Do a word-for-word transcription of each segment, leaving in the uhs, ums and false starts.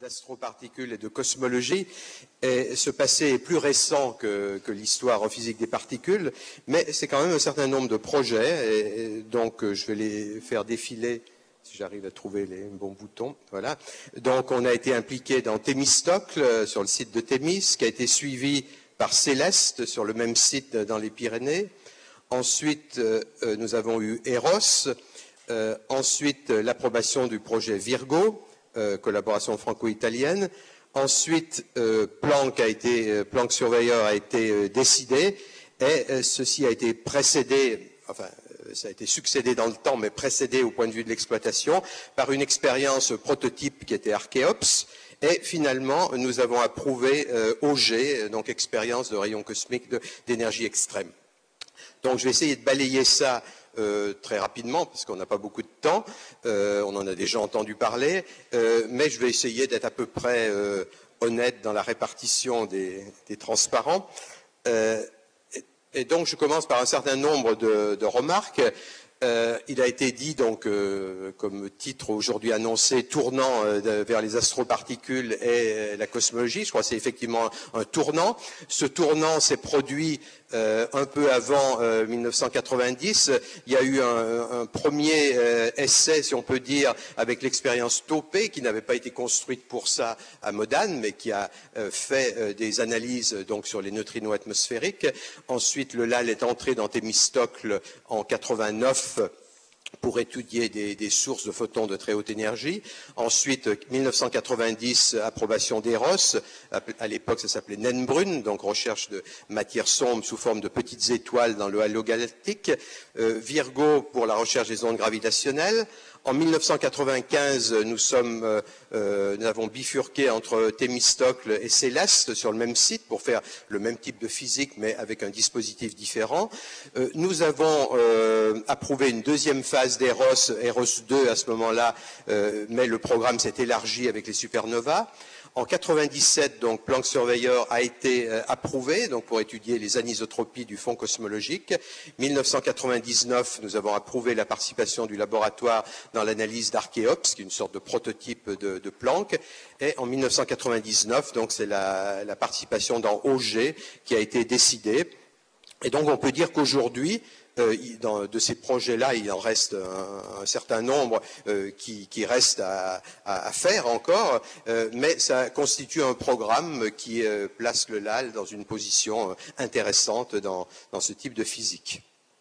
d'astroparticules et de cosmologie. Et ce passé est plus récent que, que l'histoire en physique des particules, mais c'est quand même un certain nombre de projets, et, et donc je vais les faire défiler si j'arrive à trouver les bons boutons. Voilà. Donc on a été impliqué dans Thémistocle, sur le site de Thémis, qui a été suivi par Céleste, sur le même site dans les Pyrénées. Ensuite, euh, nous avons eu Eros. Euh, ensuite, l'approbation du projet Virgo, euh, collaboration franco-italienne. Ensuite, euh, Planck, a été, euh, Planck Surveyor a été euh, décidé, et euh, ceci a été précédé, enfin, euh, ça a été succédé dans le temps, mais précédé au point de vue de l'exploitation, par une expérience prototype qui était Archeops. Et finalement, nous avons approuvé euh, O G, donc expérience de rayons cosmiques d'énergie extrême. Donc, je vais essayer de balayer ça Euh, très rapidement, parce qu'on n'a pas beaucoup de temps, euh, on en a déjà entendu parler, euh, mais je vais essayer d'être à peu près euh, honnête dans la répartition des, des transparents. Euh, et, et donc, je commence par un certain nombre de, de remarques. Euh, il a été dit, donc, euh, comme titre aujourd'hui annoncé, tournant euh, de, vers les astroparticules et euh, la cosmologie. Je crois que c'est effectivement un, un tournant. Ce tournant s'est produit euh, un peu avant euh, mille neuf cent quatre-vingt-dix. Il y a eu un, un premier euh, essai, si on peut dire, avec l'expérience Topé, qui n'avait pas été construite pour ça à Modane, mais qui a euh, fait euh, des analyses donc sur les neutrinos atmosphériques. Ensuite, le L A L est entré dans Thémistocle en quatre-vingt-neuf pour étudier des, des sources de photons de très haute énergie. Ensuite, mille neuf cent quatre-vingt-dix, approbation d'Eros. À l'époque, ça s'appelait Naine-Brune, donc recherche de matière sombre sous forme de petites étoiles dans le halo galactique. Euh, Virgo pour la recherche des ondes gravitationnelles. En mille neuf cent quatre-vingt-quinze, nous, sommes, euh, euh, nous avons bifurqué entre Thémistocle et Céleste sur le même site pour faire le même type de physique, mais avec un dispositif différent. Euh, nous avons euh, approuvé une deuxième phase d'Eros, Eros deux à ce moment-là, euh, mais le programme s'est élargi avec les supernovas. En quatre-vingt-dix-sept, donc, Planck Surveyor a été euh, approuvé donc, pour étudier les anisotropies du fond cosmologique. mille neuf cent quatre-vingt-dix-neuf, nous avons approuvé la participation du laboratoire dans l'analyse d'Archeops, qui est une sorte de prototype de, de Planck. Et en mille neuf cent quatre-vingt-dix-neuf, donc, c'est la, la participation dans O G qui a été décidée. Et donc, on peut dire qu'aujourd'hui, Euh, dans, de ces projets-là, il en reste un, un certain nombre euh, qui, qui restent à, à, à faire encore, euh, mais ça constitue un programme qui euh, place le L A L dans une position euh, intéressante dans, dans ce type de physique.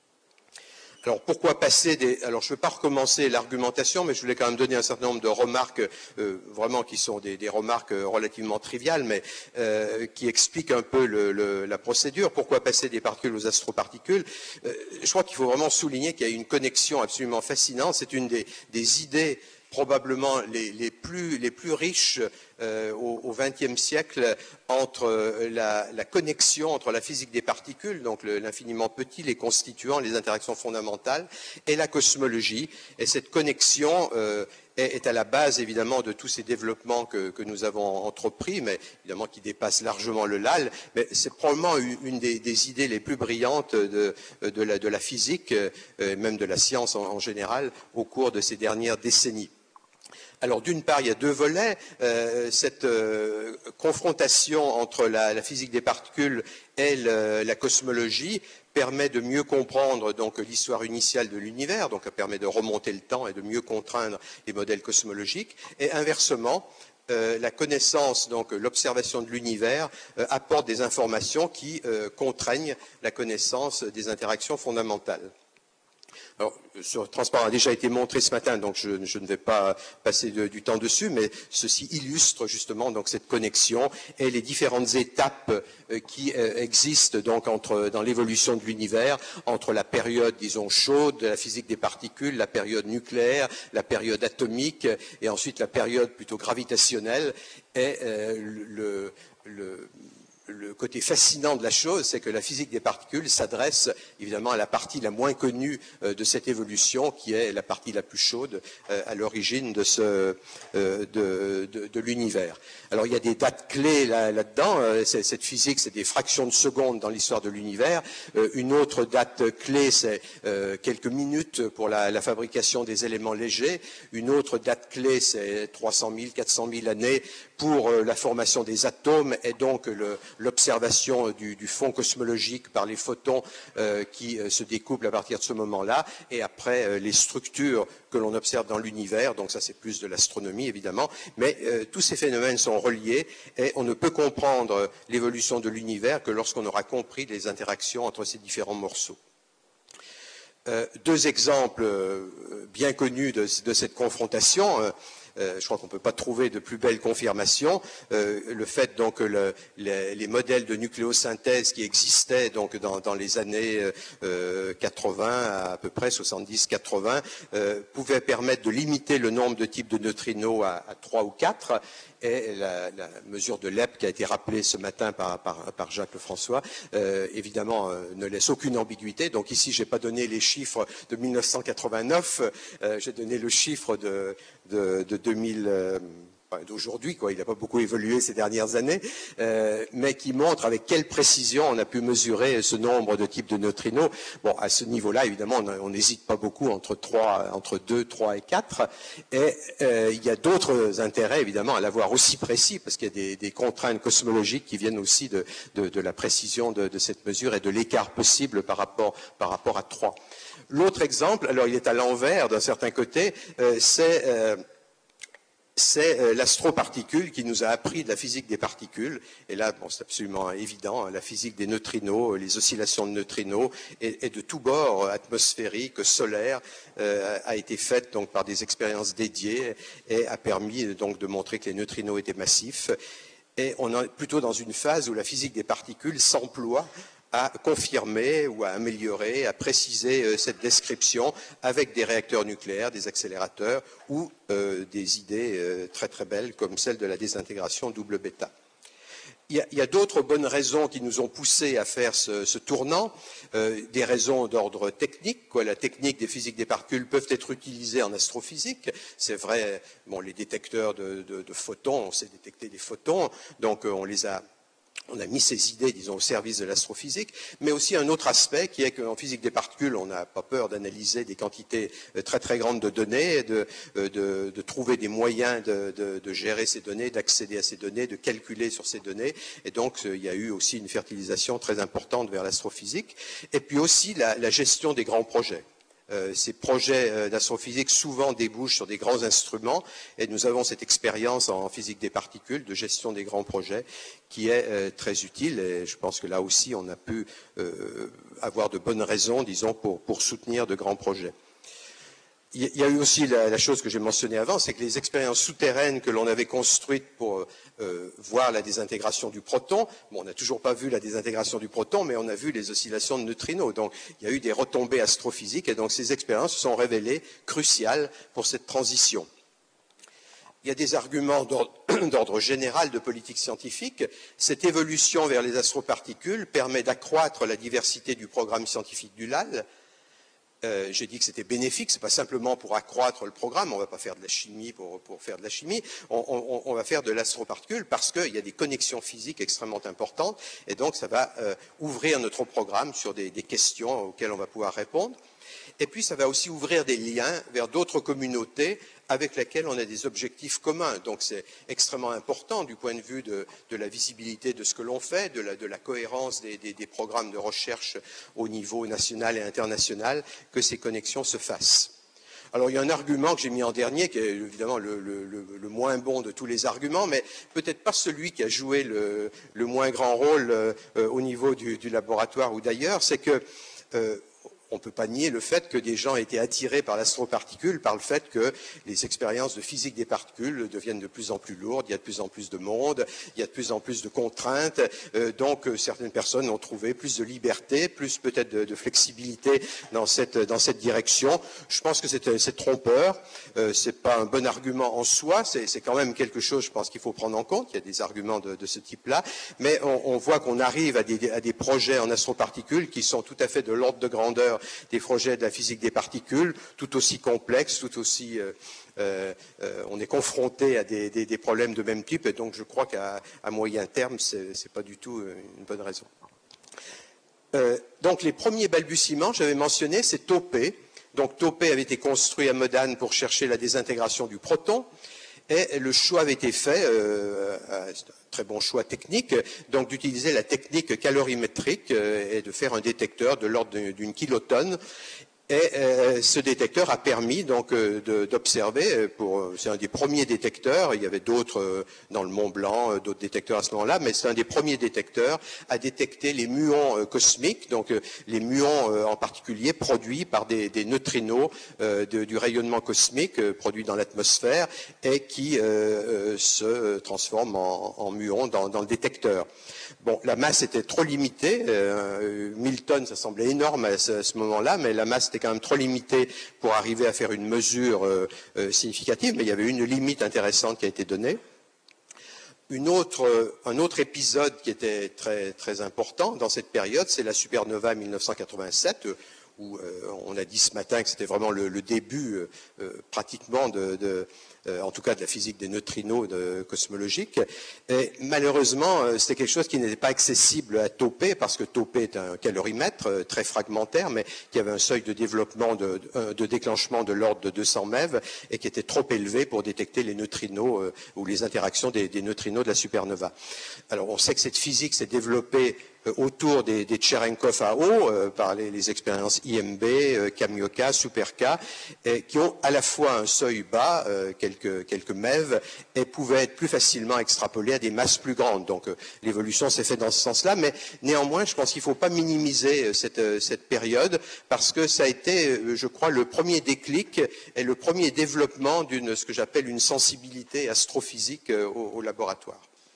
Alors, pourquoi passer des... Alors, je ne vais pas recommencer l'argumentation, mais je voulais quand même donner un certain nombre de remarques, euh, vraiment qui sont des, des remarques relativement triviales, mais euh, qui expliquent un peu le, le, la procédure. Pourquoi passer des particules aux astroparticules? euh, Je crois qu'il faut vraiment souligner qu'il y a une connexion absolument fascinante. C'est une des, des idées probablement les, les, plus, les plus riches euh, au vingtième siècle entre la, la connexion entre la physique des particules, donc l'infiniment petit, les constituants, les interactions fondamentales, et la cosmologie. Et cette connexion euh, est, est à la base, évidemment, de tous ces développements que, que nous avons entrepris, mais évidemment qui dépassent largement le L A L. Mais c'est probablement une, une des, des idées les plus brillantes de, de, la, de la physique, euh, même de la science en, en général, au cours de ces dernières décennies. Alors, d'une part, il y a deux volets. Euh, cette euh, confrontation entre la, la physique des particules et le, la cosmologie permet de mieux comprendre donc l'histoire initiale de l'univers, donc ça permet de remonter le temps et de mieux contraindre les modèles cosmologiques. Et inversement, euh, la connaissance, donc l'observation de l'univers, euh, apporte des informations qui euh, contraignent la connaissance des interactions fondamentales. Alors, ce transparent a déjà été montré ce matin, donc je, je ne vais pas passer de, du temps dessus, mais ceci illustre justement donc cette connexion et les différentes étapes euh, qui euh, existent donc entre, dans l'évolution de l'univers, entre la période, disons, chaude de la physique des particules, la période nucléaire, la période atomique, et ensuite la période plutôt gravitationnelle, et euh, le, le le côté fascinant de la chose, c'est que la physique des particules s'adresse évidemment à la partie la moins connue euh, de cette évolution, qui est la partie la plus chaude euh, à l'origine de, ce, euh, de, de, de l'univers. Alors il y a des dates clés là, là-dedans. Euh, cette physique, c'est des fractions de secondes dans l'histoire de l'univers. Euh, une autre date clé, c'est euh, quelques minutes pour la, la fabrication des éléments légers. Une autre date clé, c'est trois cent mille, quatre cent mille années pour euh, la formation des atomes et donc le, l'observation du, du fond cosmologique par les photons euh, qui euh, se découplent à partir de ce moment-là, et après euh, les structures que l'on observe dans l'univers. Donc ça, c'est plus de l'astronomie évidemment, mais euh, tous ces phénomènes sont reliés et on ne peut comprendre l'évolution de l'univers que lorsqu'on aura compris les interactions entre ces différents morceaux. Euh, deux exemples euh, bien connus de, de cette confrontation. Euh, Euh, je crois qu'on ne peut pas trouver de plus belle confirmation. Euh, le fait donc que le, les, les modèles de nucléosynthèse qui existaient donc dans, dans les années euh, quatre-vingts, à peu près soixante-dix quatre-vingts, euh, pouvaient permettre de limiter le nombre de types de neutrinos à, à trois ou quatre. Et la, la mesure de Lepp qui a été rappelée ce matin par, par, par Jacques Lefrançois, euh, évidemment, euh, ne laisse aucune ambiguïté. Donc ici, je n'ai pas donné les chiffres de mille neuf cent quatre-vingt-neuf, euh, j'ai donné le chiffre de, de, de deux mille... Euh, d'aujourd'hui, quoi. Il n'a pas beaucoup évolué ces dernières années, euh, mais qui montre avec quelle précision on a pu mesurer ce nombre de types de neutrinos. Bon, à ce niveau-là, évidemment, on n'hésite pas beaucoup entre trois, entre deux, trois et quatre, et euh, il y a d'autres intérêts, évidemment, à l'avoir aussi précis, parce qu'il y a des, des contraintes cosmologiques qui viennent aussi de, de, de la précision de, de cette mesure et de l'écart possible par rapport, par rapport à trois. L'autre exemple, alors il est à l'envers d'un certain côté, euh, c'est... Euh, c'est l'astroparticule qui nous a appris de la physique des particules. Et là, bon, c'est absolument évident, hein, la physique des neutrinos, les oscillations de neutrinos, et, et de tous bords, atmosphériques, solaires, euh, a été faite donc par des expériences dédiées et a permis donc de montrer que les neutrinos étaient massifs. Et on est plutôt dans une phase où la physique des particules s'emploie à confirmer ou à améliorer, à préciser euh, cette description avec des réacteurs nucléaires, des accélérateurs ou euh, des idées euh, très très belles comme celle de la désintégration double bêta. Il y a, il y a d'autres bonnes raisons qui nous ont poussés à faire ce, ce tournant, euh, des raisons d'ordre technique, quoi. La technique des physiques des particules peuvent être utilisées en astrophysique. C'est vrai, bon, les détecteurs de, de, de photons, on sait détecter des photons, donc euh, on les a On a mis ces idées, disons, au service de l'astrophysique, mais aussi un autre aspect qui est qu'en physique des particules, on n'a pas peur d'analyser des quantités très très grandes de données, de, de, de trouver des moyens de, de, de gérer ces données, d'accéder à ces données, de calculer sur ces données. Et donc, il y a eu aussi une fertilisation très importante vers l'astrophysique. Et puis aussi la, la gestion des grands projets. Euh, ces projets euh, d'astrophysique souvent débouchent sur des grands instruments et nous avons cette expérience en physique des particules de gestion des grands projets qui est euh, très utile et je pense que là aussi on a pu euh, avoir de bonnes raisons, disons, pour, pour soutenir de grands projets. Il y a eu aussi la, la chose que j'ai mentionnée avant, c'est que les expériences souterraines que l'on avait construites pour euh, voir la désintégration du proton, bon, on n'a toujours pas vu la désintégration du proton, mais on a vu les oscillations de neutrinos. Donc, il y a eu des retombées astrophysiques et donc ces expériences se sont révélées cruciales pour cette transition. Il y a des arguments d'ordre général de politique scientifique. Cette évolution vers les astroparticules permet d'accroître la diversité du programme scientifique du L A L. Euh, j'ai dit que c'était bénéfique, c'est pas simplement pour accroître le programme, on va pas faire de la chimie pour, pour faire de la chimie, on, on, on va faire de l'astroparticule parce qu'il y a des connexions physiques extrêmement importantes et donc ça va euh, ouvrir notre programme sur des, des questions auxquelles on va pouvoir répondre. Et puis ça va aussi ouvrir des liens vers d'autres communautés avec lesquelles on a des objectifs communs. Donc c'est extrêmement important du point de vue de, de la visibilité de ce que l'on fait, de la, de la cohérence des, des, des programmes de recherche au niveau national et international, que ces connexions se fassent. Alors il y a un argument que j'ai mis en dernier, qui est évidemment le, le, le, le moins bon de tous les arguments, mais peut-être pas celui qui a joué le, le moins grand rôle euh, au niveau du, du laboratoire ou d'ailleurs, c'est que euh, on ne peut pas nier le fait que des gens étaient attirés par l'astroparticule, par le fait que les expériences de physique des particules deviennent de plus en plus lourdes, il y a de plus en plus de monde, il y a de plus en plus de contraintes, euh, donc euh, certaines personnes ont trouvé plus de liberté, plus peut-être de, de flexibilité dans cette, dans cette direction. Je pense que c'est trompeur, euh, c'est pas un bon argument en soi, c'est quand même quelque chose, je pense qu'il faut prendre en compte, il y a des arguments de, de ce type-là, mais on, on voit qu'on arrive à des, à des projets en astroparticules qui sont tout à fait de l'ordre de grandeur des projets de la physique des particules, tout aussi complexes, tout aussi... Euh, euh, euh, on est confronté à des, des, des problèmes de même type, et donc je crois qu'à moyen terme, c'est pas du tout une bonne raison. Euh, donc les premiers balbutiements, j'avais mentionné, c'est Topé. Donc Topé avait été construit à Modane pour chercher la désintégration du proton, et le choix avait été fait, euh, un très bon choix technique, donc d'utiliser la technique calorimétrique euh, et de faire un détecteur de l'ordre d'une kilotonne. Et euh, ce détecteur a permis donc euh, d'observer, pour c'est un des premiers détecteurs, il y avait d'autres euh, dans le Mont Blanc, euh, d'autres détecteurs à ce moment-là, mais c'est un des premiers détecteurs à détecter les muons euh, cosmiques, donc euh, les muons euh, en particulier produits par des, des neutrinos euh, de, du rayonnement cosmique euh, produit dans l'atmosphère et qui euh, euh, se transforment en, en muons dans, dans le détecteur. Bon, la masse était trop limitée, euh, mille tonnes, ça semblait énorme à ce, à ce moment-là, mais la masse était quand même trop limitée pour arriver à faire une mesure euh, euh, significative, mais il y avait une limite intéressante qui a été donnée. Une autre, un autre épisode qui était très, très important dans cette période, c'est la supernova mille neuf cent quatre-vingt-sept, où euh, on a dit ce matin que c'était vraiment le, le début euh, pratiquement de... de Euh, en tout cas de la physique des neutrinos de, cosmologiques. Et malheureusement, euh, c'était quelque chose qui n'était pas accessible à Topé, parce que Topé est un calorimètre euh, très fragmentaire, mais qui avait un seuil de développement, de, de, de déclenchement de l'ordre de deux cents MeV, et qui était trop élevé pour détecter les neutrinos euh, ou les interactions des, des neutrinos de la supernova. Alors on sait que cette physique s'est développée autour des, des Cherenkov à eau, euh, par les, les expériences I M B, euh, Kamioka, Super-K, et qui ont à la fois un seuil bas, euh, quelques, quelques MeV, et pouvaient être plus facilement extrapolés à des masses plus grandes. Donc euh, l'évolution s'est faite dans ce sens-là, mais néanmoins, je pense qu'il ne faut pas minimiser euh, cette, euh, cette période, parce que ça a été, euh, je crois, le premier déclic et le premier développement d'une, ce que j'appelle une sensibilité astrophysique euh, au, au laboratoire.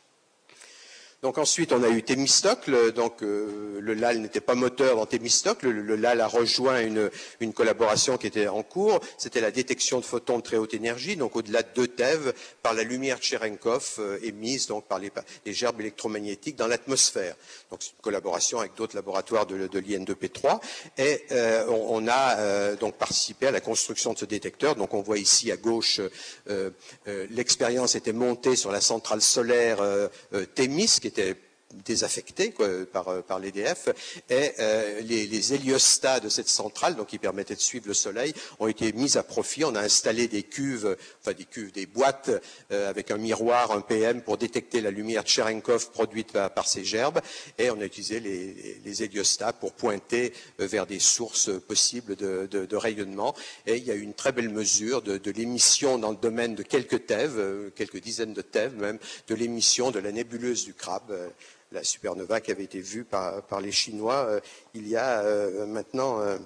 Donc ensuite, on a eu Thémistocle, donc euh, le L A L n'était pas moteur dans Thémistocle, le, le L A L a rejoint une, une collaboration qui était en cours, c'était la détection de photons de très haute énergie, donc au-delà de deux TeV, par la lumière Cherenkov euh, émise donc par les, les gerbes électromagnétiques dans l'atmosphère. Donc c'est une collaboration avec d'autres laboratoires de, de l'I N deux P trois, et euh, on, on a euh, donc participé à la construction de ce détecteur. Donc on voit ici à gauche, euh, euh, l'expérience était montée sur la centrale solaire euh, euh, Thémis, qui était désaffecté quoi, par, par l'E D F, et euh, les, les héliostats de cette centrale, donc qui permettaient de suivre le Soleil, ont été mis à profit. On a installé des cuves, enfin des cuves, des boîtes euh, avec un miroir, un P M pour détecter la lumière Cherenkov produite par, par ces gerbes, et on a utilisé les, les, les héliostats pour pointer euh, vers des sources possibles de, de, de rayonnement. Et il y a eu une très belle mesure de, de l'émission dans le domaine de quelques TeV, euh, quelques dizaines de TeV même, de l'émission de la nébuleuse du Crabe, euh, la supernova qui avait été vue par, par les Chinois euh, il y a euh, maintenant euh,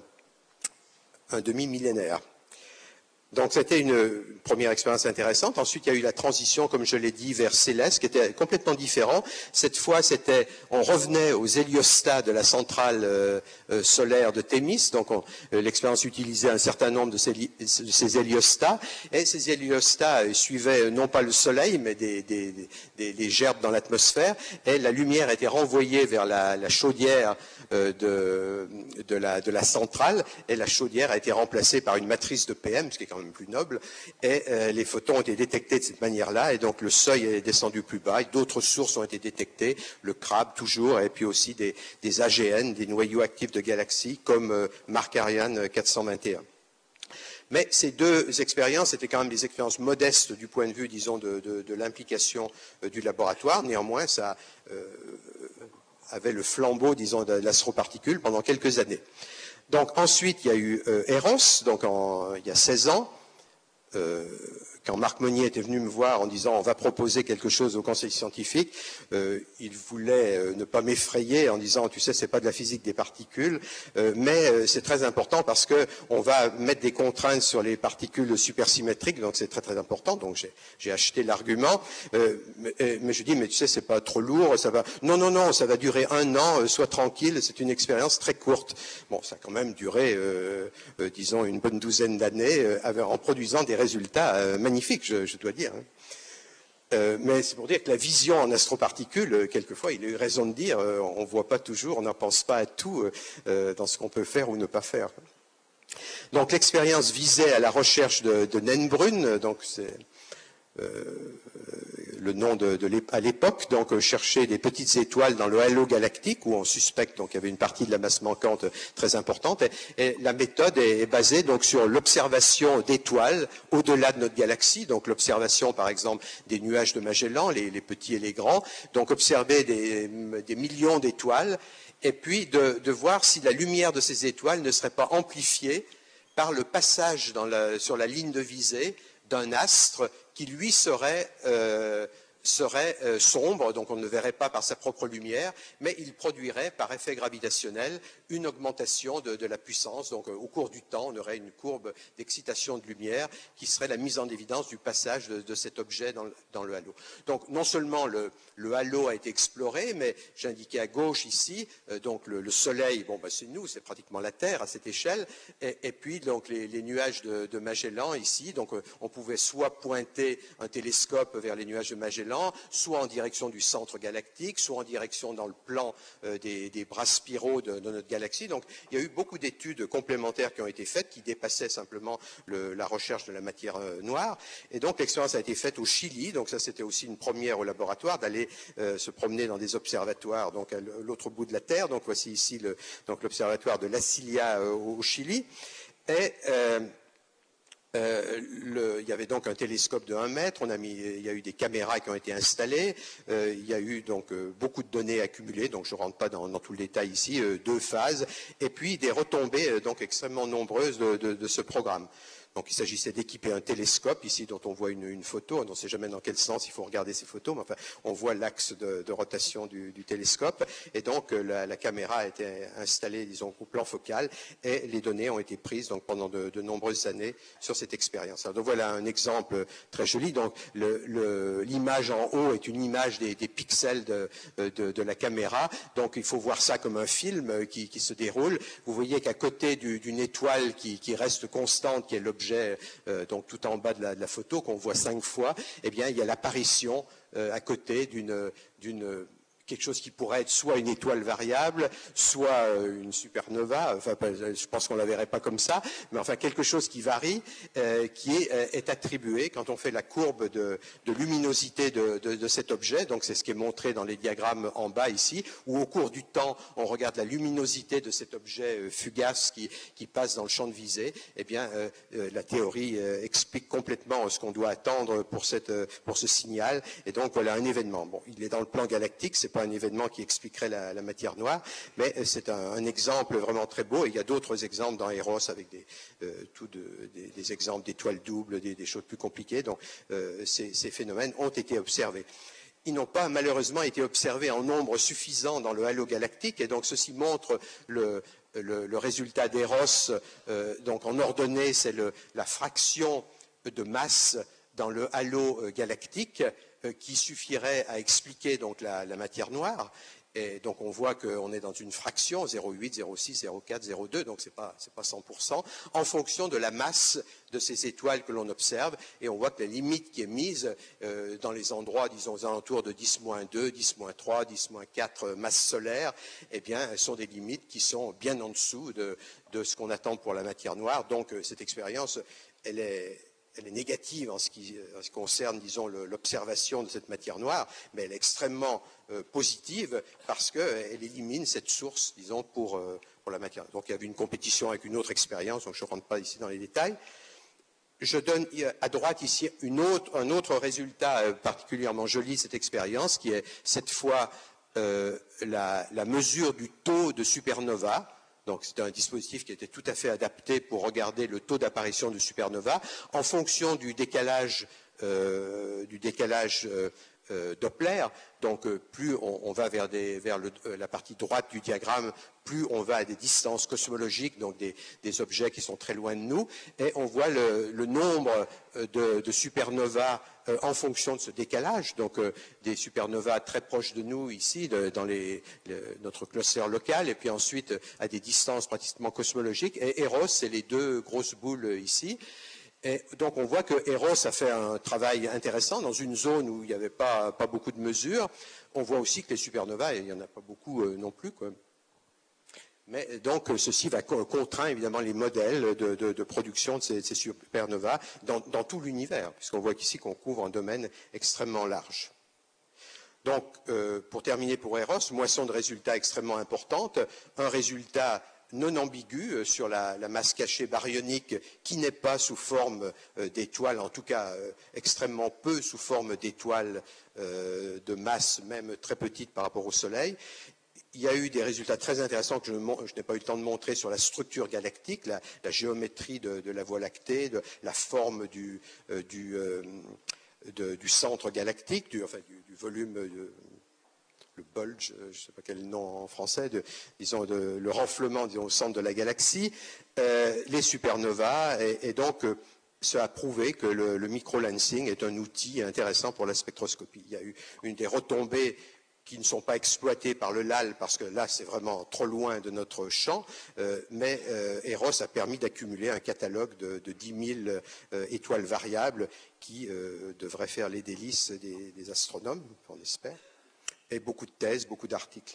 un demi-millénaire. Donc c'était une première expérience intéressante. Ensuite, il y a eu la transition, comme je l'ai dit, vers Céleste, qui était complètement différent. Cette fois, c'était, on revenait aux héliostats de la centrale euh, euh, solaire de Thémis. Donc euh, l'expérience utilisait un certain nombre de ces, de ces héliostats. Et ces héliostats euh, suivaient non pas le Soleil, mais des, des, des, des gerbes dans l'atmosphère. Et la lumière était renvoyée vers la, la chaudière euh, de, de, la, de la centrale. Et la chaudière a été remplacée par une matrice de P M, ce qui est quand même plus noble, et euh, les photons ont été détectés de cette manière-là, et donc le seuil est descendu plus bas, et d'autres sources ont été détectées, le Crabe toujours, et puis aussi des, des A G N, des noyaux actifs de galaxies, comme euh, Mark Ariane quatre cent vingt et un. Mais ces deux expériences étaient quand même des expériences modestes du point de vue, disons, de, de, de l'implication euh, du laboratoire. Néanmoins, ça euh, avait le flambeau, disons, de l'astroparticule pendant quelques années. Donc ensuite, il y a eu euh, Eros, donc en, il y a seize ans, euh, quand Marc Monnier était venu me voir en disant on va proposer quelque chose au conseil scientifique, euh, il voulait euh, ne pas m'effrayer en disant tu sais c'est pas de la physique des particules, euh, mais euh, c'est très important parce que on va mettre des contraintes sur les particules supersymétriques, donc c'est très très important. Donc j'ai acheté l'argument, euh, mais, mais je dis mais tu sais c'est pas trop lourd, ça va. Non non non, ça va durer un an, euh, sois tranquille, c'est une expérience très courte. Bon, ça a quand même duré, euh, euh, disons une bonne douzaine d'années, euh, en produisant des résultats euh, magnifiques, je, je dois dire. Hein. Euh, mais c'est pour dire que la vision en astroparticules, euh, quelquefois, il a eu raison de dire, euh, on ne voit pas toujours, on n'en pense pas à tout euh, dans ce qu'on peut faire ou ne pas faire. Donc l'expérience visait à la recherche de, de naines brunes, donc c'est euh, le nom de, de à l'époque, donc euh, chercher des petites étoiles dans le halo galactique où on suspecte donc qu'il y avait une partie de la masse manquante très importante. Et, et la méthode est, est basée donc sur l'observation d'étoiles au-delà de notre galaxie, donc l'observation par exemple des nuages de Magellan, les, les petits et les grands, donc observer des, des millions d'étoiles et puis de, de voir si la lumière de ces étoiles ne serait pas amplifiée par le passage dans la, sur la ligne de visée d'un astre qui lui serait, euh, serait euh, sombre, donc on ne le verrait pas par sa propre lumière, mais il produirait par effet gravitationnel une augmentation de, de la puissance. Donc euh, au cours du temps, on aurait une courbe d'excitation de lumière qui serait la mise en évidence du passage de, de cet objet dans, dans le halo. Donc non seulement le, le halo a été exploré, mais j'ai indiqué à gauche ici, euh, donc le, le Soleil, bon, ben, c'est nous, c'est pratiquement la Terre à cette échelle, et, et puis donc les, les nuages de, de Magellan ici, donc euh, on pouvait soit pointer un télescope vers les nuages de Magellan, soit en direction du centre galactique, soit en direction dans le plan euh, des, des bras spiraux de, de notre galaxie. Donc il y a eu beaucoup d'études complémentaires qui ont été faites, qui dépassaient simplement le, la recherche de la matière euh, noire. Et donc l'expérience a été faite au Chili, donc ça c'était aussi une première au laboratoire, d'aller euh, se promener dans des observatoires donc à l'autre bout de la Terre. Donc voici ici le, donc l'observatoire de Lacilia euh, au Chili. Et euh, Euh, le, il y avait donc un télescope de un mètre, on a mis, il y a eu des caméras qui ont été installées, euh, il y a eu donc euh, beaucoup de données accumulées, donc je ne rentre pas dans, dans tout le détail ici, euh, deux phases, et puis des retombées euh, donc extrêmement nombreuses de, de, de ce programme. Donc il s'agissait d'équiper un télescope, ici dont on voit une, une photo, on ne sait jamais dans quel sens il faut regarder ces photos, mais enfin on voit l'axe de, de rotation du, du télescope, et donc la, la caméra a été installée, disons, au plan focal, et les données ont été prises donc, pendant de, de nombreuses années sur cette expérience. Alors, donc voilà un exemple très joli, donc l'image en haut est une image des, des pixels de, de, de la caméra, donc il faut voir ça comme un film qui, qui se déroule. Vous voyez qu'à côté d'une étoile qui, qui reste constante, qui est l'objet Euh, donc tout en bas de la, de la photo, qu'on voit cinq fois, eh bien, il y a l'apparition euh, à côté d'une d'une quelque chose qui pourrait être soit une étoile variable, soit une supernova, enfin je pense qu'on ne la verrait pas comme ça, mais enfin quelque chose qui varie, euh, qui est, est attribué quand on fait la courbe de, de luminosité de, de, de cet objet, donc c'est ce qui est montré dans les diagrammes en bas ici, où au cours du temps on regarde la luminosité de cet objet fugace qui, qui passe dans le champ de visée, eh bien euh, la théorie euh, explique complètement ce qu'on doit attendre pour, cette, pour ce signal, et donc voilà un événement. Bon, il est dans le plan galactique, c'est pas un événement qui expliquerait la, la matière noire, mais c'est un, un exemple vraiment très beau, et il y a d'autres exemples dans Eros avec des, euh, tout de, des, des exemples d'étoiles doubles, des, des choses plus compliquées, donc euh, ces, ces phénomènes ont été observés. Ils n'ont pas malheureusement été observés en nombre suffisant dans le halo galactique, et donc ceci montre le, le, le résultat d'Eros, euh, donc en ordonnée, c'est la fraction de masse dans le halo galactique, qui suffirait à expliquer donc la, la matière noire. Et donc on voit qu'on est dans une fraction, zéro virgule huit, zéro virgule six, zéro virgule quatre, zéro virgule deux, donc ce n'est pas, c'est pas cent pour cent, en fonction de la masse de ces étoiles que l'on observe. Et on voit que la limite qui est mise euh, dans les endroits, disons, aux alentours de dix moins deux, dix moins trois, dix moins quatre masses solaires, eh bien, elles sont des limites qui sont bien en dessous de, de ce qu'on attend pour la matière noire. Donc cette expérience, elle est... Elle est négative en ce qui, en ce qui concerne, disons, l'observation de cette matière noire, mais elle est extrêmement euh, positive parce qu'elle élimine cette source, disons, pour, euh, pour la matière. Donc il y avait une compétition avec une autre expérience, donc je ne rentre pas ici dans les détails. Je donne à droite ici une autre, un autre résultat particulièrement joli de cette expérience, qui est cette fois euh, la, la mesure du taux de supernova. Donc c'est un dispositif qui était tout à fait adapté pour regarder le taux d'apparition de supernova en fonction du décalage, euh, du décalage euh, euh, Doppler. Donc euh, plus on, on va vers, des, vers le, euh, la partie droite du diagramme, plus on va à des distances cosmologiques, donc des, des objets qui sont très loin de nous, et on voit le, le nombre de, de supernovas euh, en fonction de ce décalage. Donc euh, des supernovas très proches de nous ici, de, dans les, le, notre cluster local, et puis ensuite à des distances pratiquement cosmologiques. Et Eros, c'est les deux grosses boules ici. Et donc on voit que Eros a fait un travail intéressant dans une zone où il n'y avait pas, pas beaucoup de mesures. On voit aussi que les supernovas, il n'y en a pas beaucoup euh, non plus, quoi. Mais donc ceci va contraindre évidemment les modèles de, de, de production de ces, ces supernovas dans, dans tout l'univers, puisqu'on voit ici qu'on couvre un domaine extrêmement large. Donc, euh, pour terminer pour Eros, moisson de résultats extrêmement importante, un résultat non ambigu sur la, la masse cachée baryonique qui n'est pas sous forme euh, d'étoiles, en tout cas euh, extrêmement peu sous forme d'étoiles euh, de masse même très petite par rapport au Soleil. Il y a eu des résultats très intéressants que je, je n'ai pas eu le temps de montrer sur la structure galactique, la, la géométrie de, de la Voie lactée, de la forme du, euh, du, euh, de, du centre galactique, du, enfin, du, du volume, de, le bulge, je ne sais pas quel nom en français, de, disons de, le renflement disons, au centre de la galaxie, euh, les supernovas, et, et donc euh, ça a prouvé que le, le microlensing est un outil intéressant pour la spectroscopie. Il y a eu une des retombées qui ne sont pas exploités par le L A L, parce que là, c'est vraiment trop loin de notre champ, euh, mais euh, Eros a permis d'accumuler un catalogue de, de dix mille euh, étoiles variables qui euh, devrait faire les délices des, des astronomes, on espère, et beaucoup de thèses, beaucoup d'articles.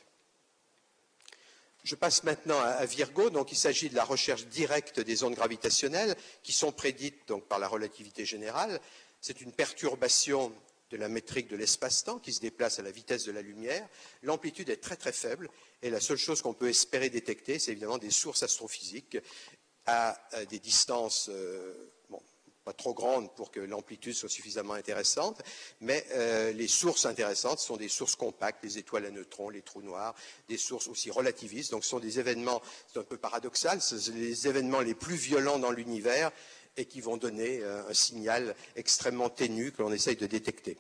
Je passe maintenant à, à Virgo. Donc, il s'agit de la recherche directe des ondes gravitationnelles qui sont prédites donc, par la relativité générale. C'est une perturbation de la métrique de l'espace-temps qui se déplace à la vitesse de la lumière. L'amplitude est très très faible et la seule chose qu'on peut espérer détecter, c'est évidemment des sources astrophysiques à, à des distances euh, bon, pas trop grandes pour que l'amplitude soit suffisamment intéressante, mais euh, les sources intéressantes sont des sources compactes, les étoiles à neutrons, les trous noirs, des sources aussi relativistes. Donc ce sont des événements, c'est un peu paradoxal, ce sont les événements les plus violents dans l'univers et qui vont donner un signal extrêmement ténu que l'on essaye de détecter.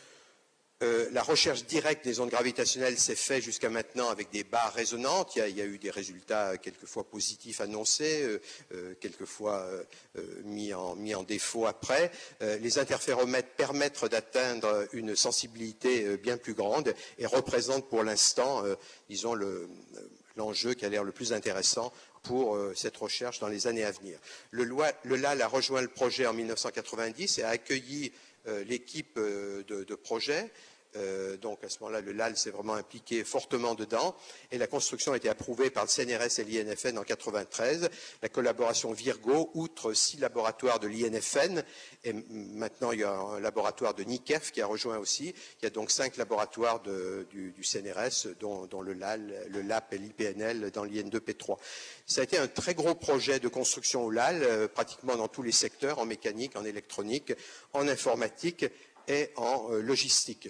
Euh, la recherche directe des ondes gravitationnelles s'est faite jusqu'à maintenant avec des barres résonantes. Il y a, il y a eu des résultats quelquefois positifs annoncés, euh, euh, quelquefois euh, mis, en, mis en défaut après. Euh, les interféromètres permettent d'atteindre une sensibilité euh, bien plus grande et représentent pour l'instant, euh, disons, le, l'enjeu qui a l'air le plus intéressant pour euh, cette recherche dans les années à venir. Le, le L A L a rejoint le projet en mille neuf cent quatre-vingt-dix et a accueilli euh, l'équipe euh, de, de projet. Euh, donc à ce moment-là, le L A L s'est vraiment impliqué fortement dedans et la construction a été approuvée par le C N R S et l'I N F N en quatre-vingt-treize. La collaboration Virgo, outre six laboratoires de l'I N F N, et maintenant il y a un laboratoire de NICEF qui a rejoint aussi. Il y a donc cinq laboratoires de, du, du C N R S, dont, dont le L A L, le L A P et l'I P N L dans l'I N deux P trois. Ça a été un très gros projet de construction au L A L, euh, pratiquement dans tous les secteurs, en mécanique, en électronique, en informatique et en euh, logistique.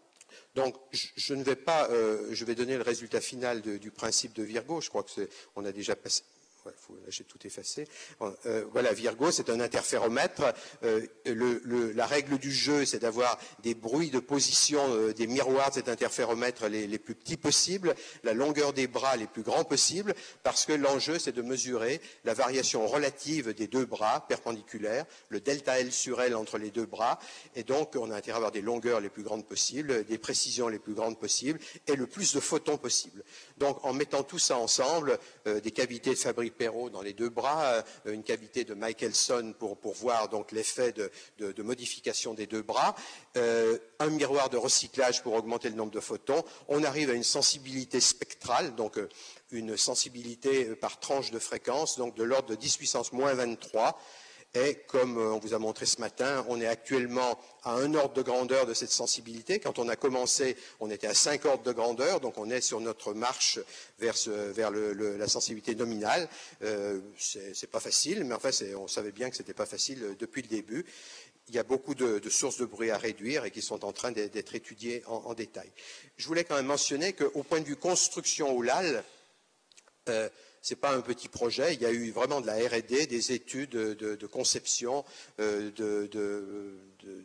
Donc, je ne vais pas, euh, je vais donner le résultat final de, du principe de Virgo. Je crois que c'est, on a déjà passé. Il ouais, faut, là, j'ai tout effacé. Euh, voilà, Virgo, c'est un interféromètre. Euh, le, le, la règle du jeu, c'est d'avoir des bruits de position euh, des miroirs de cet interféromètre les, les plus petits possibles, la longueur des bras les plus grands possibles, parce que l'enjeu, c'est de mesurer la variation relative des deux bras perpendiculaires, le delta L sur L entre les deux bras, et donc on a intérêt à avoir des longueurs les plus grandes possibles, des précisions les plus grandes possibles, et le plus de photons possible. Donc, en mettant tout ça ensemble, euh, des cavités de Fabry-Perot dans les deux bras, euh, une cavité de Michelson pour, pour voir donc l'effet de, de, de modification des deux bras, euh, un miroir de recyclage pour augmenter le nombre de photons, on arrive à une sensibilité spectrale, donc euh, une sensibilité par tranche de fréquence, donc de l'ordre de dix puissance moins vingt-trois. Et comme on vous a montré ce matin, on est actuellement à un ordre de grandeur de cette sensibilité. Quand on a commencé, on était à cinq ordres de grandeur, donc on est sur notre marche vers, ce, vers le, le, la sensibilité nominale. Euh, c'est pas facile, mais enfin, on savait bien que c'était pas facile depuis le début. Il y a beaucoup de, de sources de bruit à réduire et qui sont en train d'être étudiées en, en détail. Je voulais quand même mentionner qu'au point de vue construction au L A L, euh, c'est pas un petit projet. Il y a eu vraiment de la R et D, des études de, de conception, euh, de, de, de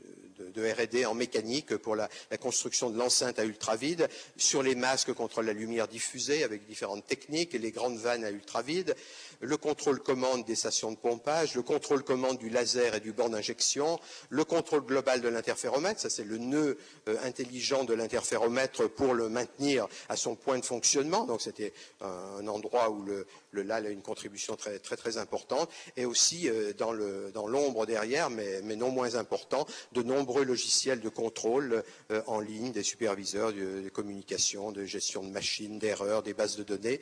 de R et D en mécanique pour la, la construction de l'enceinte à ultravide, sur les masques contre la lumière diffusée avec différentes techniques, et les grandes vannes à ultravide, le contrôle-commande des stations de pompage, le contrôle-commande du laser et du banc d'injection, le contrôle global de l'interféromètre, ça c'est le nœud euh, intelligent de l'interféromètre pour le maintenir à son point de fonctionnement, donc c'était un, un endroit où le, le L A L a une contribution très très, très importante, et aussi euh, dans le, dans l'ombre derrière, mais, mais non moins important, de nombreux logiciels de contrôle euh, en ligne, des superviseurs de, de communication, de gestion de machines, d'erreurs, des bases de données,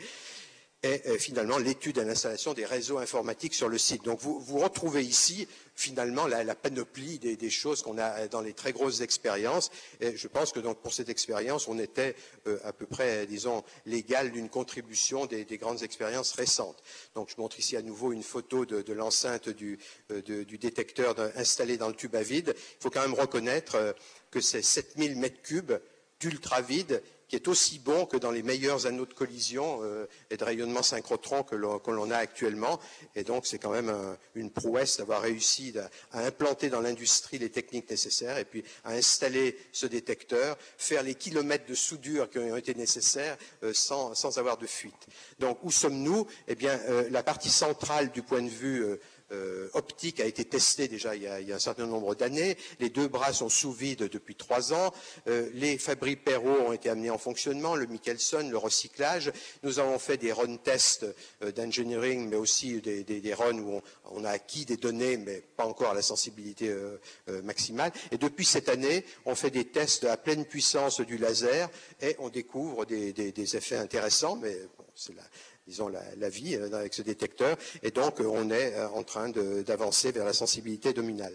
et euh, finalement l'étude et l'installation des réseaux informatiques sur le site. Donc vous, vous retrouvez ici finalement la, la panoplie des, des choses qu'on a dans les très grosses expériences, et je pense que donc pour cette expérience on était euh, à peu près, disons, l'égal d'une contribution des, des grandes expériences récentes. Donc je montre ici à nouveau une photo de, de l'enceinte du, euh, de, du détecteur installé dans le tube à vide. Il faut quand même reconnaître euh, que c'est sept mille mètres cubes d'ultra vide, qui est aussi bon que dans les meilleurs anneaux de collision euh, et de rayonnement synchrotron que l'on a actuellement. Et donc, c'est quand même un, une prouesse d'avoir réussi à, à implanter dans l'industrie les techniques nécessaires et puis à installer ce détecteur, faire les kilomètres de soudure qui ont été nécessaires euh, sans, sans avoir de fuite. Donc, où sommes-nous? Eh bien, euh, la partie centrale du point de vue euh, Euh, optique a été testé déjà il y a, il y a un certain nombre d'années. Les deux bras sont sous vide depuis trois ans. Euh, les Fabry Perot ont été amenés en fonctionnement, le Michelson, le recyclage. Nous avons fait des run tests euh, d'engineering, mais aussi des, des, des runs où on, on a acquis des données, mais pas encore à la sensibilité euh, euh, maximale. Et depuis cette année, on fait des tests à pleine puissance du laser et on découvre des, des, des effets intéressants, mais bon, c'est la disons, la, la vie euh, avec ce détecteur, et donc euh, on est euh, en train d'avancer vers la sensibilité nominale.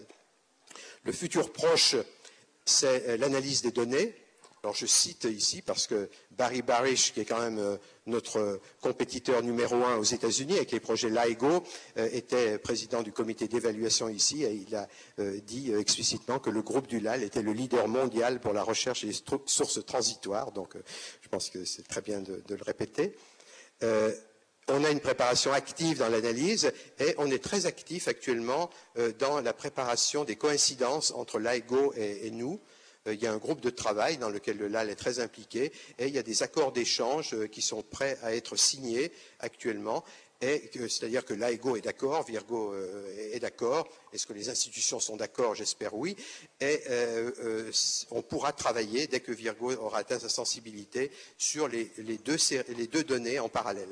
Le futur proche, c'est euh, l'analyse des données. Alors je cite ici parce que Barry Barish, qui est quand même euh, notre compétiteur numéro un aux États-Unis avec les projets LIGO, euh, était président du comité d'évaluation ici, et il a euh, dit euh, explicitement que le groupe du L A L était le leader mondial pour la recherche des sources transitoires, donc euh, je pense que c'est très bien de, de le répéter. Euh, on a une préparation active dans l'analyse et on est très actif actuellement euh, dans la préparation des coïncidences entre LIGO et, et nous. Euh, il y a un groupe de travail dans lequel le L A L est très impliqué et il y a des accords d'échange euh, qui sont prêts à être signés actuellement. C'est-à-dire que LIGO est d'accord, Virgo euh, est d'accord. Est-ce que les institutions sont d'accord? J'espère oui. Et euh, euh, on pourra travailler, dès que Virgo aura atteint sa sensibilité, sur les, les, deux, les deux données en parallèle.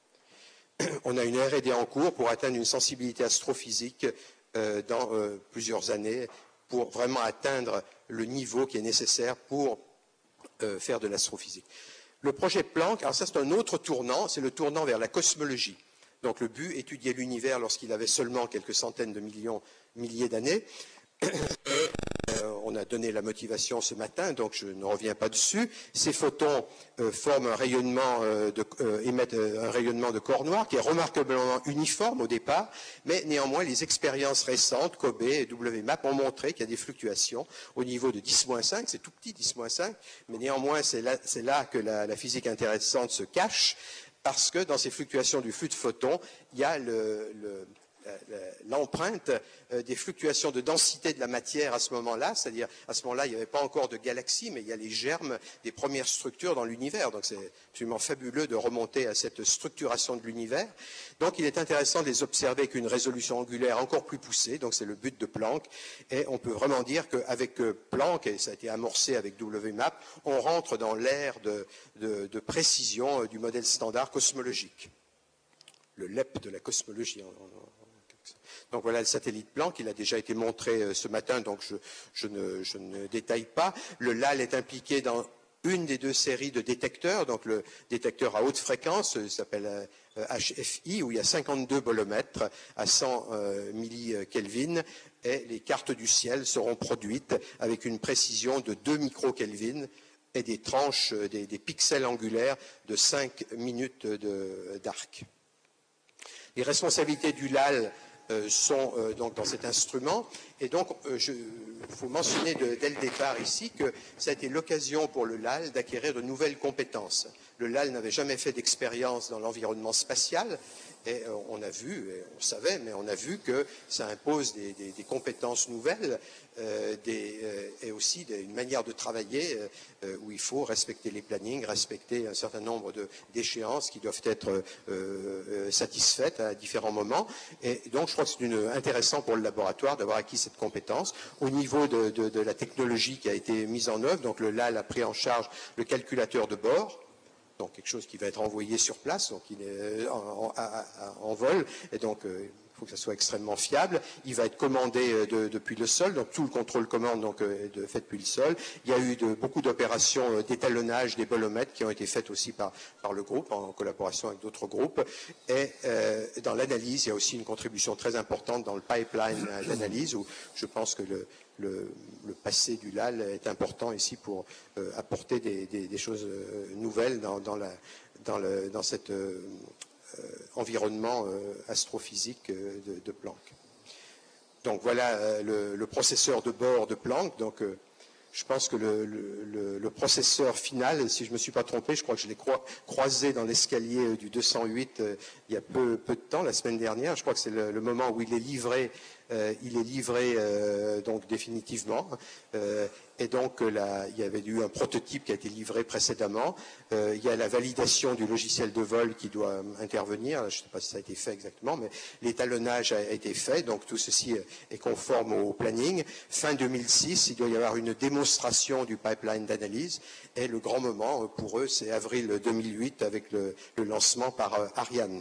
On a une R et D en cours pour atteindre une sensibilité astrophysique euh, dans euh, plusieurs années, pour vraiment atteindre le niveau qui est nécessaire pour euh, faire de l'astrophysique. Le projet Planck, alors ça c'est un autre tournant, c'est le tournant vers la cosmologie. Donc le but, étudier l'univers lorsqu'il avait seulement quelques centaines de millions, milliers d'années. Euh, on a donné la motivation ce matin, donc je ne reviens pas dessus. Ces photons euh, forment un rayonnement, euh, de, euh, émettent un rayonnement de corps noir qui est remarquablement uniforme au départ, mais néanmoins les expériences récentes, COBE et W MAP, ont montré qu'il y a des fluctuations au niveau de dix moins cinq, c'est tout petit dix moins cinq, mais néanmoins c'est là, c'est là que la, la physique intéressante se cache, parce que dans ces fluctuations du flux de photons, il y a le, le l'empreinte des fluctuations de densité de la matière à ce moment-là, c'est-à-dire à ce moment-là, il n'y avait pas encore de galaxies, mais il y a les germes des premières structures dans l'univers. Donc c'est absolument fabuleux de remonter à cette structuration de l'univers. Donc il est intéressant de les observer avec une résolution angulaire encore plus poussée, donc c'est le but de Planck. Et on peut vraiment dire qu'avec Planck, et ça a été amorcé avec W MAP, on rentre dans l'ère de, de, de précision du modèle standard cosmologique. Le L E P de la cosmologie. Donc voilà le satellite Planck, il a déjà été montré ce matin, donc je, je, ne, je ne détaille pas. Le L A L est impliqué dans une des deux séries de détecteurs, donc le détecteur à haute fréquence, il s'appelle H F I, où il y a cinquante-deux bolomètres à cent millikelvin, et les cartes du ciel seront produites avec une précision de deux microkelvin et des tranches, des, des pixels angulaires de cinq minutes d'arc. Les responsabilités du L A L Euh, sont euh, donc dans cet instrument. Et donc, il faut mentionner de, dès le départ ici que ça a été l'occasion pour le L A L d'acquérir de nouvelles compétences. Le L A L n'avait jamais fait d'expérience dans l'environnement spatial, et on a vu, et on savait, mais on a vu que ça impose des, des, des compétences nouvelles euh, des, euh, et aussi des, une manière de travailler euh, où il faut respecter les plannings, respecter un certain nombre d'échéances qui doivent être euh, euh, satisfaites à différents moments. Et donc, je crois que c'est intéressant pour le laboratoire d'avoir acquis cette compétence. Au niveau de, de, de la technologie qui a été mise en œuvre, donc le L A L a pris en charge le calculateur de bord, donc quelque chose qui va être envoyé sur place, donc il est en, en, en vol, et donc euh, il faut que ça soit extrêmement fiable. Il va être commandé de, depuis le sol, donc tout le contrôle commande donc, est de, fait depuis le sol. Il y a eu de, beaucoup d'opérations d'étalonnage des bolomètres qui ont été faites aussi par, par le groupe, en collaboration avec d'autres groupes. Et euh, dans l'analyse, il y a aussi une contribution très importante dans le pipeline d'analyse, où je pense que le, le, le passé du L A L est important ici pour euh, apporter des, des, des choses nouvelles dans, dans, la, dans, le, dans cette... Euh, Euh, environnement euh, astrophysique euh, de, de Planck. Donc voilà euh, le, le processeur de bord de Planck. Donc, euh, je pense que le, le, le processeur final, si je ne me suis pas trompé, je crois que je l'ai croi croisé dans l'escalier du deux cent huit euh, il y a peu, peu de temps, la semaine dernière. Je crois que c'est le, le moment où il est livré, euh, il est livré euh, donc définitivement. Euh, et donc là, il y avait eu un prototype qui a été livré précédemment. Euh, il y a la validation du logiciel de vol qui doit intervenir. Je ne sais pas si ça a été fait exactement, mais l'étalonnage a été fait. Donc tout ceci est conforme au planning. Fin deux mille six, il doit y avoir une démonstration du pipeline d'analyse. Et le grand moment pour eux, c'est avril deux mille huit avec le, le lancement par euh, Ariane.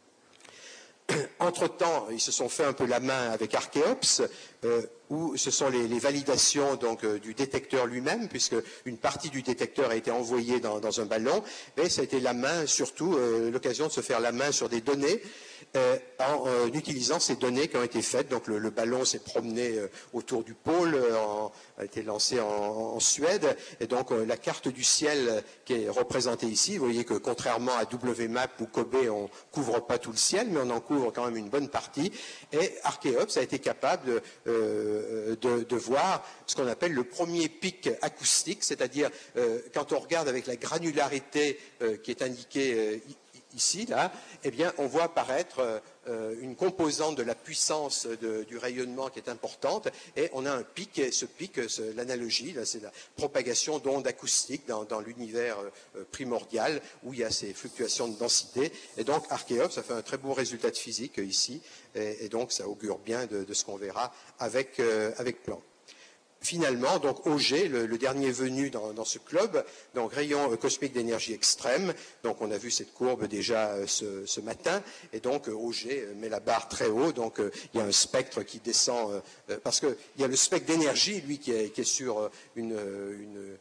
Entre-temps, ils se sont fait un peu la main avec Archeops, euh, où ce sont les, les validations donc, euh, du détecteur lui-même, puisque une partie du détecteur a été envoyée dans, dans un ballon, mais ça a été la main, surtout euh, l'occasion de se faire la main sur des données, euh, en euh, utilisant ces données qui ont été faites. Donc le, le ballon s'est promené euh, autour du pôle, euh, en, a été lancé en, en Suède, et donc euh, la carte du ciel euh, qui est représentée ici, vous voyez que contrairement à W map ou COBE, on ne couvre pas tout le ciel, mais on en couvre quand même une bonne partie, et Archeops a été capable de, euh, de, de voir ce qu'on appelle le premier pic acoustique, c'est-à-dire euh, quand on regarde avec la granularité euh, qui est indiquée euh, ici, là, eh bien, on voit apparaître euh, une composante de la puissance de, du rayonnement qui est importante, et on a un pic, et ce pic, l'analogie, c'est la propagation d'ondes acoustiques dans, dans l'univers euh, primordial, où il y a ces fluctuations de densité, et donc Archeops, ça fait un très beau résultat de physique euh, ici, et, et donc ça augure bien de, de ce qu'on verra avec, euh, avec Planck. Finalement, donc Auger, le, le dernier venu dans, dans ce club, donc rayon euh, cosmique d'énergie extrême, donc on a vu cette courbe déjà euh, ce, ce matin, et donc euh, Auger met la barre très haut, donc euh, il y a un spectre qui descend, euh, parce qu'il y a le spectre d'énergie, lui, qui est, qui est sur une, une,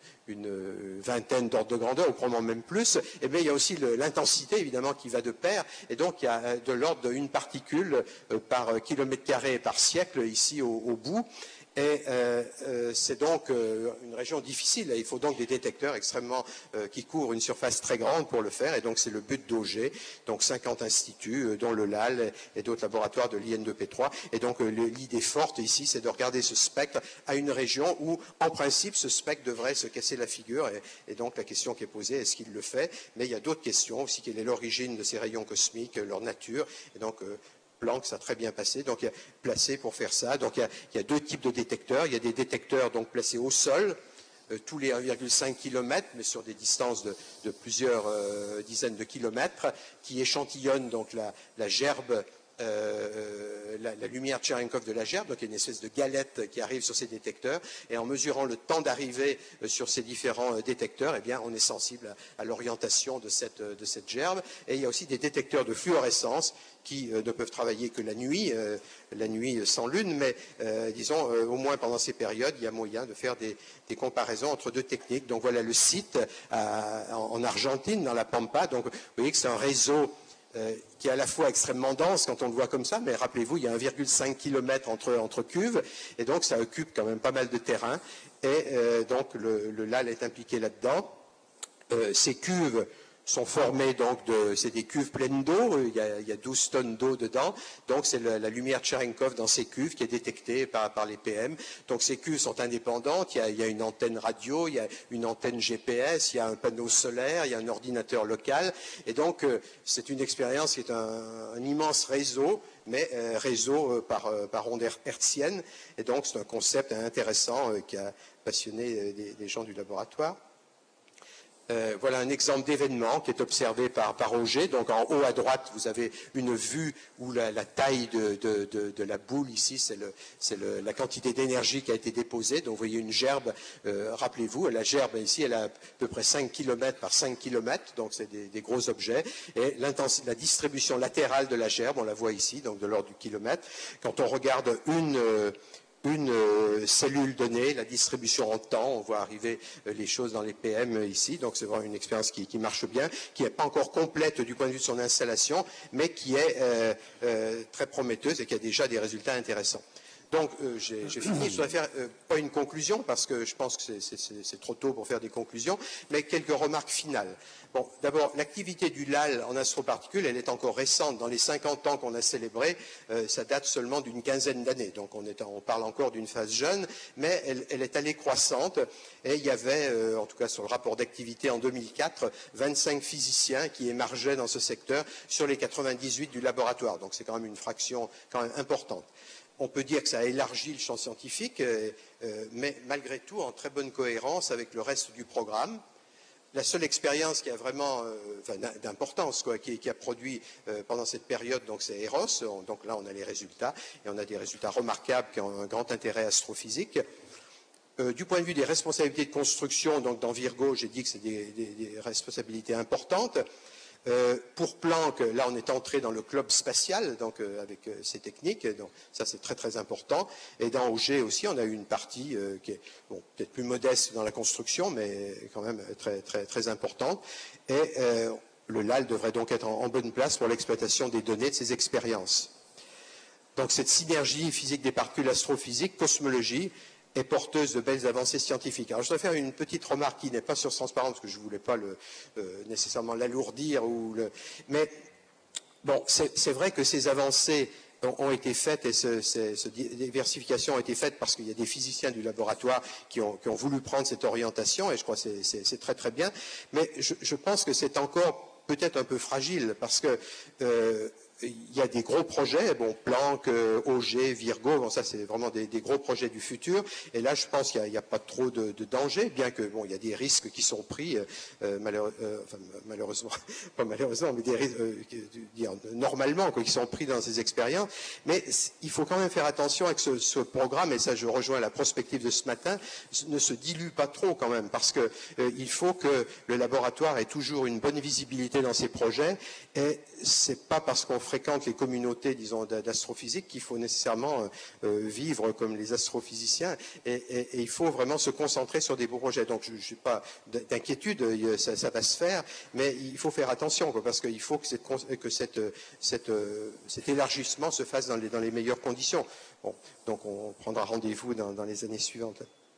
une vingtaine d'ordres de grandeur, ou probablement même plus, et bien il y a aussi l'intensité, évidemment, qui va de pair, et donc il y a de l'ordre d'une particule euh, par kilomètre carré et par siècle, ici au, au bout. Et euh, euh, c'est donc euh, une région difficile. Il faut donc des détecteurs extrêmement euh, qui couvrent une surface très grande pour le faire. Et donc c'est le but d'Auger. Donc cinquante instituts, euh, dont le L A L et d'autres laboratoires de l'I N deux P trois. Et donc euh, l'idée forte ici, c'est de regarder ce spectre à une région où, en principe, ce spectre devrait se casser la figure. Et, et donc la question qui est posée, est-ce qu'il le fait? Mais il y a d'autres questions aussi. Quelle est l'origine de ces rayons cosmiques, leur nature? Et donc euh, Planck, ça a très bien passé, donc il y a placé pour faire ça. Donc il y, a, il y a deux types de détecteurs. Il y a des détecteurs donc placés au sol, euh, tous les un virgule cinq kilomètres, mais sur des distances de, de plusieurs euh, dizaines de kilomètres, qui échantillonnent donc la, la gerbe, euh, la, la lumière Cherenkov de la gerbe, donc il y a une espèce de galette qui arrive sur ces détecteurs, et en mesurant le temps d'arrivée euh, sur ces différents euh, détecteurs, eh bien on est sensible à, à l'orientation de cette, de cette gerbe. Et il y a aussi des détecteurs de fluorescence qui euh, ne peuvent travailler que la nuit, euh, la nuit sans lune, mais euh, disons, euh, au moins pendant ces périodes, il y a moyen de faire des, des comparaisons entre deux techniques. Donc voilà le site à, en, en Argentine, dans la Pampa. Donc vous voyez que c'est un réseau euh, qui est à la fois extrêmement dense quand on le voit comme ça, mais rappelez-vous, il y a un virgule cinq kilomètres entre, entre cuves, et donc ça occupe quand même pas mal de terrain, et euh, donc le, le L A L est impliqué là-dedans. Euh, ces cuves sont formés donc de, c'est des cuves pleines d'eau, il, il y a douze tonnes d'eau dedans, donc c'est la, la lumière Cherenkov dans ces cuves qui est détectée par, par les P M. Donc ces cuves sont indépendantes, il y, a, il y a une antenne radio, il y a une antenne G P S, il y a un panneau solaire, il y a un ordinateur local, et donc euh, c'est une expérience qui est un, un immense réseau, mais euh, réseau euh, par, euh, par onde hertzienne, et donc c'est un concept intéressant euh, qui a passionné les, les gens du laboratoire. Euh, voilà un exemple d'événement qui est observé par, par Auger. Donc en haut à droite, vous avez une vue où la, la taille de, de, de, de la boule ici, c'est la quantité d'énergie qui a été déposée. Donc vous voyez une gerbe, euh, rappelez-vous, la gerbe ici, elle a à peu près cinq kilomètres par cinq kilomètres, donc c'est des, des gros objets. Et la distribution latérale de la gerbe, on la voit ici, donc de l'ordre du kilomètre. Quand on regarde une... Euh, une euh, cellule donnée, la distribution en temps, on voit arriver euh, les choses dans les P M ici, donc c'est vraiment une expérience qui, qui marche bien, qui n'est pas encore complète du point de vue de son installation, mais qui est euh, euh, très prometteuse et qui a déjà des résultats intéressants. Donc, euh, j'ai fini. Je voudrais faire, euh, pas une conclusion, parce que je pense que c'est trop tôt pour faire des conclusions, mais quelques remarques finales. Bon, d'abord, l'activité du L A L en astroparticules, elle est encore récente. Dans les cinquante ans qu'on a célébrés, euh, ça date seulement d'une quinzaine d'années. Donc, on, est, on parle encore d'une phase jeune, mais elle, elle est allée croissante. Et il y avait, euh, en tout cas sur le rapport d'activité en deux mille quatre, vingt-cinq physiciens qui émargeaient dans ce secteur sur les quatre-vingt-dix-huit du laboratoire. Donc, c'est quand même une fraction quand même importante. On peut dire que ça a élargi le champ scientifique, euh, euh, mais malgré tout en très bonne cohérence avec le reste du programme. La seule expérience qui a vraiment euh, enfin, d'importance, qui, qui a produit euh, pendant cette période, donc c'est Eros. On, donc là, on a les résultats, et on a des résultats remarquables qui ont un grand intérêt astrophysique. Euh, du point de vue des responsabilités de construction, donc dans Virgo, j'ai dit que c'est des, des, des responsabilités importantes. Euh, pour Planck, là on est entré dans le club spatial, donc euh, avec euh, ces techniques, donc ça c'est très très important. Et dans Auger aussi, on a eu une partie euh, qui est bon, peut-être plus modeste dans la construction, mais quand même très très très importante. Et euh, le L A L devrait donc être en, en bonne place pour l'exploitation des données de ces expériences. Donc cette synergie physique des particules astrophysiques, cosmologie, est porteuse de belles avancées scientifiques. Alors je voudrais faire une petite remarque qui n'est pas sur transparence, parce que je ne voulais pas le, euh, nécessairement l'alourdir, ou le... mais bon, c'est vrai que ces avancées ont, ont été faites, et ce, ce, ce diversification a été faite parce qu'il y a des physiciens du laboratoire qui ont, qui ont voulu prendre cette orientation, et je crois que c'est très très bien, mais je, je pense que c'est encore peut-être un peu fragile, parce que euh, il y a des gros projets, bon, Planck, euh, Auger, Virgo, bon, ça c'est vraiment des, des gros projets du futur. Et là, je pense qu'il n'y a, a pas trop de, de danger, bien que bon, il y a des risques qui sont pris, euh, malheure, euh, enfin, malheureusement, pas malheureusement, mais des risques euh, dire, normalement quoi, qui sont pris dans ces expériences. Mais il faut quand même faire attention avec ce, ce programme, et ça, je rejoins la prospective de ce matin, ne se dilue pas trop quand même, parce que euh, il faut que le laboratoire ait toujours une bonne visibilité dans ses projets, et c'est pas parce qu'on fréquente les communautés, disons, d'astrophysique qu'il faut nécessairement euh, vivre comme les astrophysiciens, et, et, et il faut vraiment se concentrer sur des beaux projets. Donc je n'ai pas d'inquiétude, ça, ça va se faire, mais il faut faire attention, quoi, parce qu'il faut que, cette, que cette, cette, cet élargissement se fasse dans les, dans les meilleures conditions. Bon, donc on prendra rendez-vous dans, dans les années suivantes.